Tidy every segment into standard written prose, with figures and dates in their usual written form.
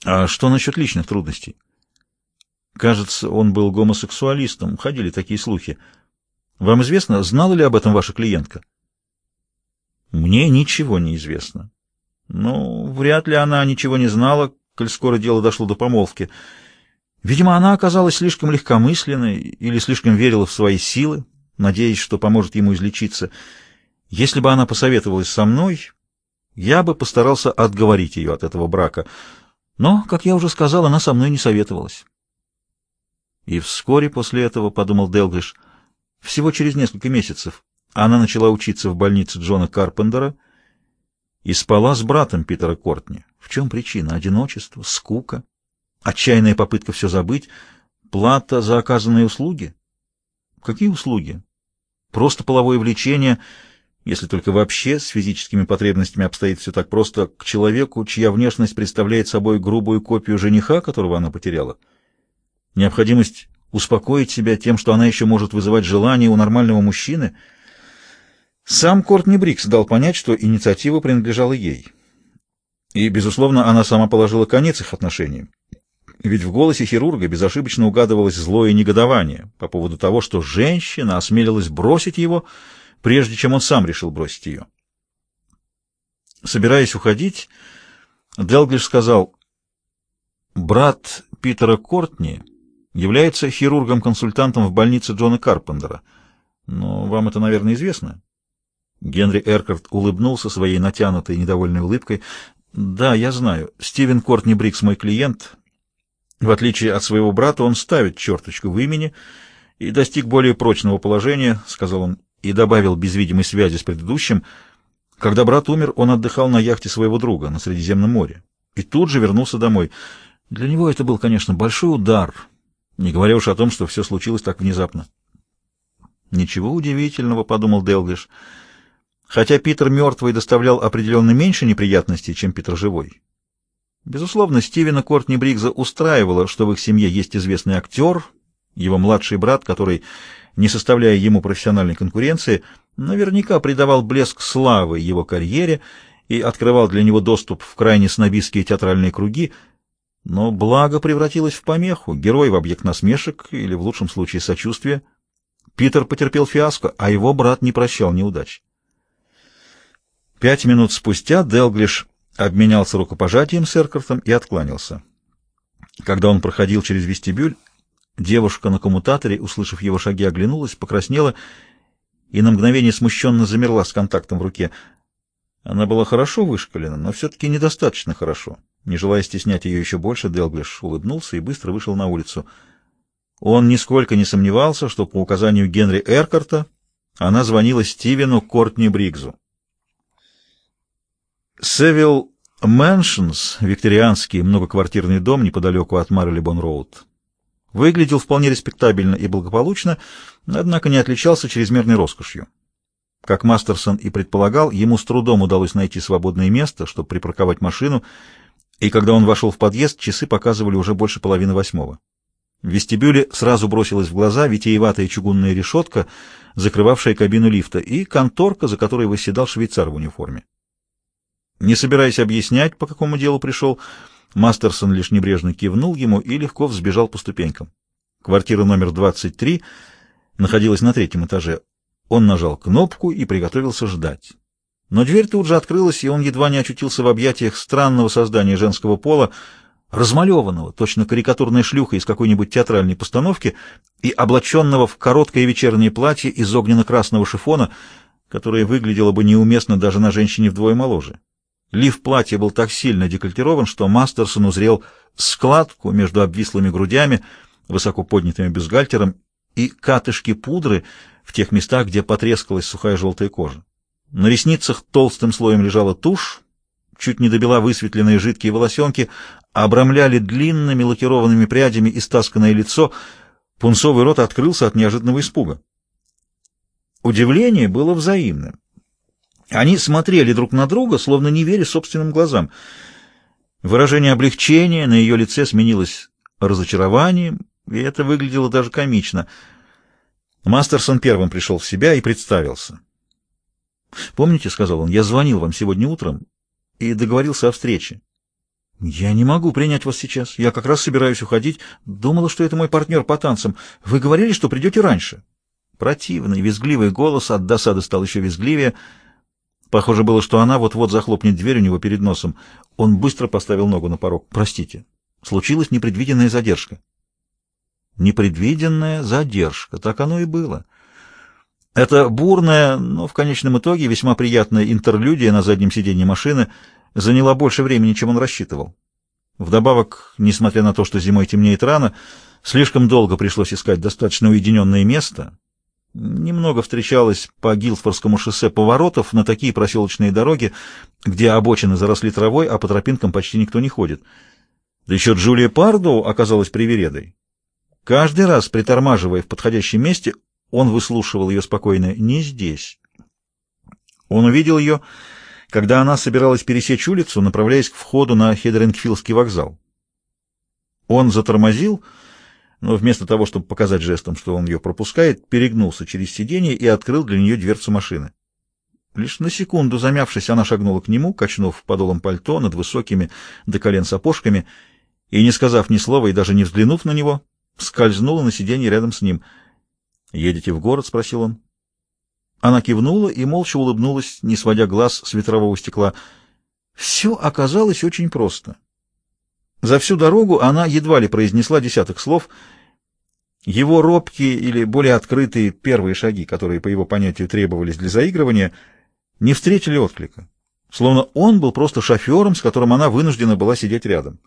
А что насчет личных трудностей? Кажется, он был гомосексуалистом. Ходили такие слухи. Вам известно, знала ли об этом ваша клиентка? Мне ничего не известно. Ну, вряд ли она ничего не знала, коль скоро дело дошло до помолвки. Видимо, она оказалась слишком легкомысленной или слишком верила в свои силы, надеясь, что поможет ему излечиться. Если бы она посоветовалась со мной, я бы постарался отговорить ее от этого брака. Но, как я уже сказал, она со мной не советовалась. И вскоре после этого, — подумал Делглиш, — всего через несколько месяцев она начала учиться в больнице Джона Карпентера и спала с братом Питера Кортни. В чем причина? Одиночество, скука, отчаянная попытка все забыть, плата за оказанные услуги? Какие услуги? Просто половое влечение, если только вообще с физическими потребностями обстоит все так просто, к человеку, чья внешность представляет собой грубую копию жениха, которого она потеряла. Необходимость успокоить себя тем, что она еще может вызывать желание у нормального мужчины. Сам Кортни Брикс дал понять, что инициатива принадлежала ей. И, безусловно, она сама положила конец их отношениям. Ведь в голосе хирурга безошибочно угадывалось злое негодование по поводу того, что женщина осмелилась бросить его, прежде чем он сам решил бросить ее. Собираясь уходить, Делглиш сказал: «Брат Питера Кортни является хирургом-консультантом в больнице Джона Карпентера. Но вам это, наверное, известно?» Генри Эркарт улыбнулся своей натянутой недовольной улыбкой. «Да, я знаю. Стивен Кортни Брикс мой клиент. В отличие от своего брата, он ставит черточку в имени и достиг более прочного положения», — сказал он, и добавил без видимой связи с предыдущим: «Когда брат умер, он отдыхал на яхте своего друга на Средиземном море и тут же вернулся домой. Для него это был, конечно, большой удар, не говоря уж о том, что все случилось так внезапно». «Ничего удивительного», — подумал Делглиш. Хотя Питер мертвый доставлял определенно меньше неприятностей, чем Питер живой. Безусловно, Стивена Кортни Бригза устраивало, что в их семье есть известный актер, его младший брат, который, не составляя ему профессиональной конкуренции, наверняка придавал блеск славы его карьере и открывал для него доступ в крайне снобистские театральные круги, но благо превратилось в помеху, герой в объект насмешек или, в лучшем случае, сочувствия. Питер потерпел фиаско, а его брат не прощал неудач. 5 минут спустя Делглиш обменялся рукопожатием с Эркартом и откланялся. Когда он проходил через вестибюль, девушка на коммутаторе, услышав его шаги, оглянулась, покраснела и на мгновение смущенно замерла с контактом в руке. Она была хорошо вышкалена, но все-таки недостаточно хорошо. Не желая стеснять ее еще больше, Делглиш улыбнулся и быстро вышел на улицу. Он нисколько не сомневался, что по указанию Генри Эркарта она звонила Стивену Кортни Бригзу. Севилл Мэншнс, викторианский многоквартирный дом неподалеку от Марилибон-Роуд, выглядел вполне респектабельно и благополучно, однако не отличался чрезмерной роскошью. Как Мастерсон и предполагал, ему с трудом удалось найти свободное место, чтобы припарковать машину, и когда он вошел в подъезд, часы показывали уже больше 7:30. В вестибюле сразу бросилась в глаза витиеватая чугунная решетка, закрывавшая кабину лифта, и конторка, за которой восседал швейцар в униформе. Не собираясь объяснять, по какому делу пришел, Мастерсон лишь небрежно кивнул ему и легко взбежал по ступенькам. Квартира номер 23 находилась на 3-м этаже. Он нажал кнопку и приготовился ждать. Но дверь тут же открылась, и он едва не очутился в объятиях странного создания женского пола, размалеванного, точно карикатурная шлюха из какой-нибудь театральной постановки, и облаченного в короткое вечернее платье из огненно-красного шифона, которое выглядело бы неуместно даже на женщине вдвое моложе. Лиф платья был так сильно декольтирован, что Мастерсон узрел складку между обвислыми грудями, высоко поднятыми бюстгальтером, и катышки пудры в тех местах, где потрескалась сухая желтая кожа. На ресницах толстым слоем лежала тушь, чуть не до бела высветленные жидкие волосенки обрамляли длинными лакированными прядями истасканное лицо, пунцовый рот открылся от неожиданного испуга. Удивление было взаимным. Они смотрели друг на друга, словно не веря собственным глазам. Выражение облегчения на ее лице сменилось разочарованием, и это выглядело даже комично. Мастерсон первым пришел в себя и представился. «Помните, — сказал он, — я звонил вам сегодня утром и договорился о встрече. «Я не могу принять вас сейчас. Я как раз собираюсь уходить. Думала, что это мой партнер по танцам. Вы говорили, что придете раньше». Противный, визгливый голос от досады стал еще визгливее. Похоже было, что она вот-вот захлопнет дверь у него перед носом. Он быстро поставил ногу на порог. «Простите, случилась непредвиденная задержка». Непредвиденная задержка. Так оно и было. Это бурная, но в конечном итоге весьма приятная интерлюдия на заднем сиденье машины заняла больше времени, чем он рассчитывал. Вдобавок, несмотря на то, что зимой темнеет рано, слишком долго пришлось искать достаточно уединенное место. Немного встречалось по Гилфордскому шоссе поворотов на такие проселочные дороги, где обочины заросли травой, а по тропинкам почти никто не ходит. Да еще Джулия Пардоу оказалась привередой. Каждый раз, притормаживая в подходящем месте, он выслушивал ее спокойно: «Не здесь». Он увидел ее, когда она собиралась пересечь улицу, направляясь к входу на Хедерингфилдский вокзал. Он затормозил, но вместо того, чтобы показать жестом, что он ее пропускает, перегнулся через сиденье и открыл для нее дверцу машины. Лишь на секунду замявшись, она шагнула к нему, качнув подолом пальто над высокими до колен сапожками, и, не сказав ни слова и даже не взглянув на него, скользнула на сиденье рядом с ним. «Едете в город?» — спросил он. Она кивнула и молча улыбнулась, не сводя глаз с ветрового стекла. Все оказалось очень просто. За всю дорогу она едва ли произнесла десяток слов. Его робкие или более открытые первые шаги, которые, по его понятию, требовались для заигрывания, не встретили отклика. Словно он был просто шофером, с которым она вынуждена была сидеть рядом.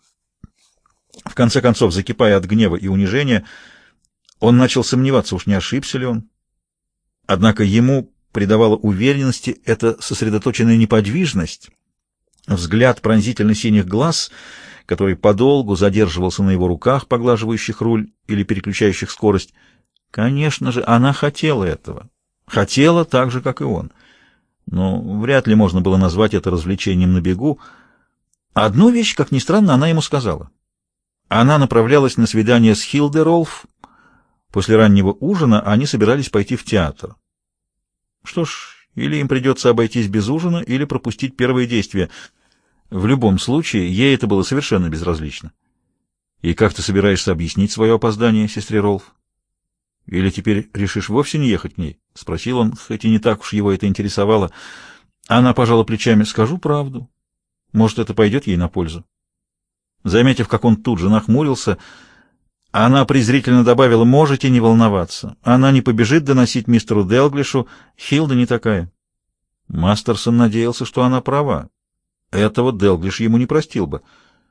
В конце концов, закипая от гнева и унижения, он начал сомневаться, уж не ошибся ли он. Однако ему придавала уверенности эта сосредоточенная неподвижность, взгляд пронзительно-синих глаз, который подолгу задерживался на его руках, поглаживающих руль или переключающих скорость. Конечно же, она хотела этого. Хотела так же, как и он. Но вряд ли можно было назвать это развлечением на бегу. Одну вещь, как ни странно, она ему сказала. Она направлялась на свидание с Хилде Ролф. После раннего ужина они собирались пойти в театр. Что ж, или им придется обойтись без ужина, или пропустить первые действия. В любом случае, ей это было совершенно безразлично. «И как ты собираешься объяснить свое опоздание, сестре Ролф? Или теперь решишь вовсе не ехать к ней?» — спросил он, хоть и не так уж его это интересовало. Она пожала плечами. «Скажу правду. Может, это пойдет ей на пользу». Заметив, как он тут же нахмурился, она презрительно добавила: «Можете не волноваться. Она не побежит доносить мистеру Делглишу. Хилда не такая». Мастерсон надеялся, что она права. Этого Делглиш ему не простил бы.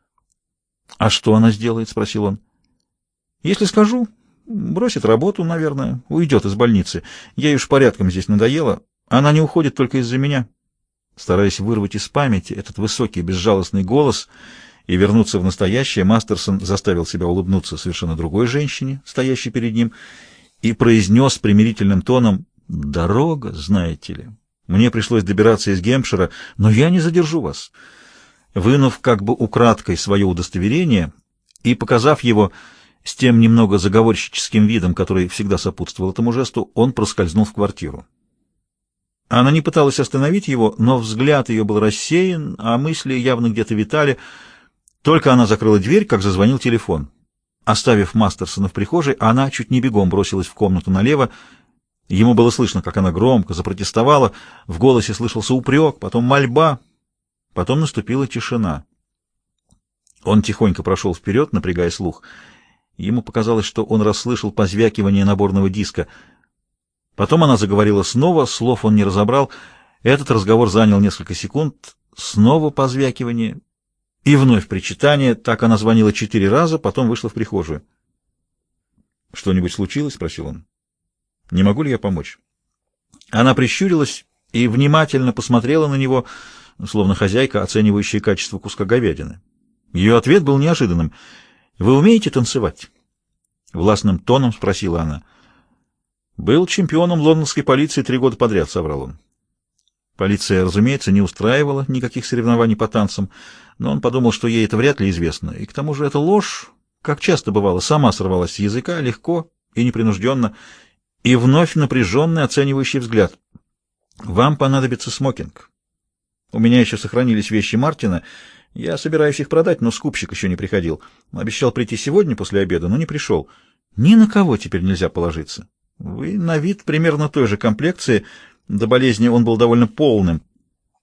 «А что она сделает?» — спросил он. «Если скажу, бросит работу, наверное, уйдет из больницы. Ей уж порядком здесь надоело. Она не уходит только из-за меня». Стараясь вырвать из памяти этот высокий безжалостный голос и вернуться в настоящее, Мастерсон заставил себя улыбнуться совершенно другой женщине, стоящей перед ним, и произнес примирительным тоном: «Дорога, знаете ли. Мне пришлось добираться из Гэмпшира, но я не задержу вас». Вынув как бы украдкой свое удостоверение и показав его с тем немного заговорщическим видом, который всегда сопутствовал этому жесту, он проскользнул в квартиру. Она не пыталась остановить его, но взгляд ее был рассеян, а мысли явно где-то витали. Только она закрыла дверь, как зазвонил телефон. Оставив Мастерсона в прихожей, она чуть не бегом бросилась в комнату налево. Ему было слышно, как она громко запротестовала, в голосе слышался упрек, потом мольба, потом наступила тишина. Он тихонько прошел вперед, напрягая слух. Ему показалось, что он расслышал позвякивание наборного диска. Потом она заговорила снова, слов он не разобрал. Этот разговор занял несколько секунд. Снова позвякивание и вновь причитание. Так она звонила 4 раза, потом вышла в прихожую. «Что-нибудь случилось?» — спросил он. «Не могу ли я помочь?» Она прищурилась и внимательно посмотрела на него, словно хозяйка, оценивающая качество куска говядины. Ее ответ был неожиданным. «Вы умеете танцевать?» — властным тоном спросила она. «Был чемпионом лондонской полиции 3 года подряд», — соврал он. Полиция, разумеется, не устраивала никаких соревнований по танцам, но он подумал, что ей это вряд ли известно. И к тому же эта ложь, как часто бывало, сама сорвалась с языка, легко и непринужденно, и вновь напряженный оценивающий взгляд. «Вам понадобится смокинг. У меня еще сохранились вещи Мартина. Я собираюсь их продать, но скупщик еще не приходил. Обещал прийти сегодня после обеда, но не пришел. Ни на кого теперь нельзя положиться. Вы на вид примерно той же комплекции. До болезни он был довольно полным.